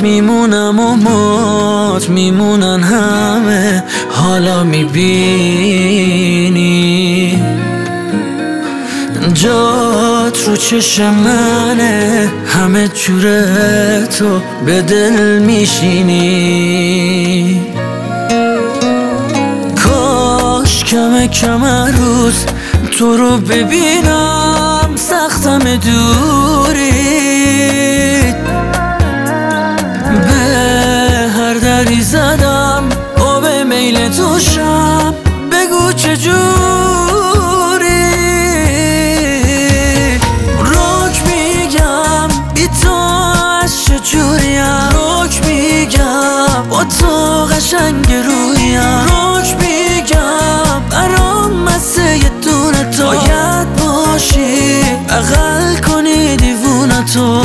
میمونم و مات میمونن همه. حالا میبینی جات رو چشم منه، همه جوره تو به دل میشینی. کاش کم روز تو رو ببینم، سختم دوری. به هر دری زدم و به میل تو شم، بگو چجوری. روک میگم بی تو از چجوریم، روک میگم با تو قشنگ رویم، روک میگم برام مسه یه دونه تو باید باشی، بغل کنی دیوونه تو.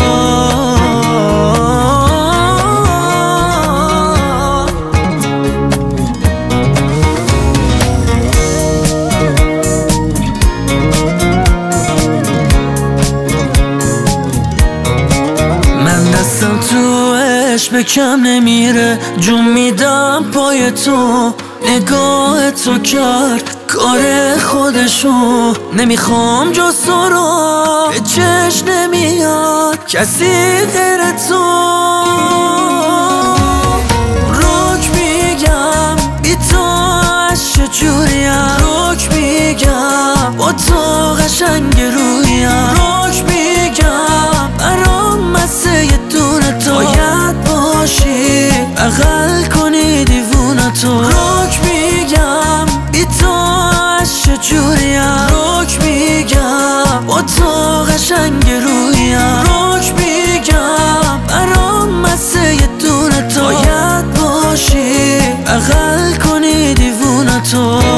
به کم نمیره، جون میدم پای تو. نگاه تو کرد کار خودشو، نمیخوام جز تو رو، به چشم نمیاد کسی غیر تو. روک میگم بی تو از چجوریم، روک میگم با تو قشنگ رویم، روک میگم برام مسه یه دونه تو باید باشی، بغل کنی دیوونه تو. روک میگم بی تو از چجوریم، روک میگم با تو قشنگ رویم، روک میگم برام مسه یه دونه تو باید باشی، بغل کنی دیوونه تو.